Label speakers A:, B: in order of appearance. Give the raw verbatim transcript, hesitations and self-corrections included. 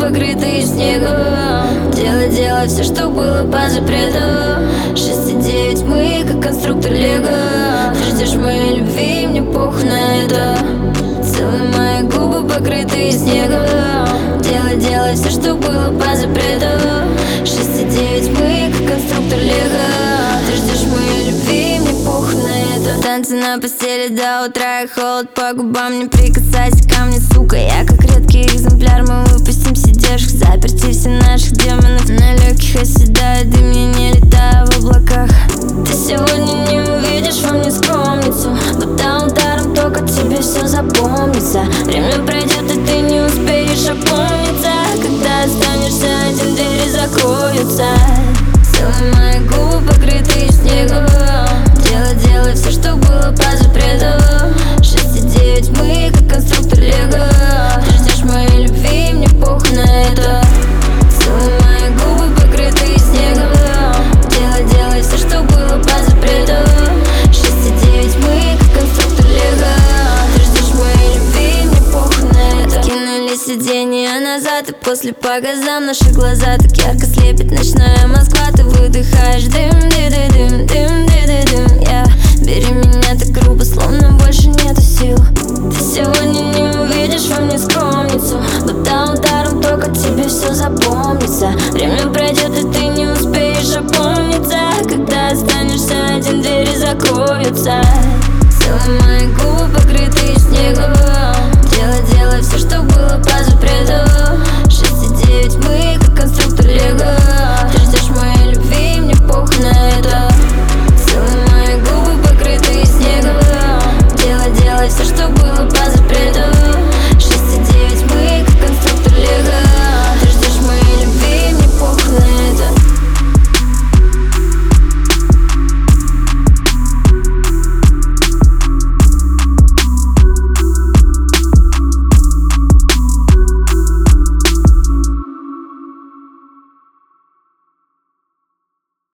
A: покрытые снегом. Делай, делай все, что было по запрету. Шесть и девять мы, как конструктор Лего. Ты ждешь моей любви, мне похуй на это. Целуй мои губы, покрытые снегом. Делай, делай все, что было по запрету. Шесть и девять мы, как конструктор Лего. Ты ждешь моей любви, мне похуй на это. Танцы на постели до утра и холод по губам. Не прикасайся ко мне, сука, я как редкий экземпляр. Мы выпустим сидяшек, заперти все наших демонов. На легких оседает дым, я не летаю в облаках. Ты сегодня не увидишь во мне скромницу. Будто ударом только тебе все запомнится. Время пройдет, и ты не успеешь опомниться. Когда останешься один, двери закроются. Целуй мои губы, покрытые снегом. Делай, делай все, что было по запрету. Шесть и девять мы, как конструктор Лего. Ты ждешь моей любви, мне похуй на это. Целуй мои губы, покрытые снегом. Делай, делай все, что было по запрету. Шесть и девять мы, как конструктор Лего. Ты ждешь моей любви, мне похуй на это. Кинули сиденье назад, и после по газам наши глаза так ярко слепит ночная Москва. Ты выдыхаешь дым, дым, дым, дым, дым, дым, я. Бери меня так грубо, словно больше нету сил. Ты сегодня не увидишь во мне скромницу. Будто ударом только тебе все запомнится. Время пройдет, и ты не успеешь опомниться. Когда останешься один, двери закроются. Целуй мои губы, покрытые снегом. Делай, делай все, что было по запрету. Шесть и девять мы, как конструктор Лего. Ты ждешь моей любви, мне похуй на это. Целуй мои губы, покрытые снегом. Делай, делай все, что было по запрету.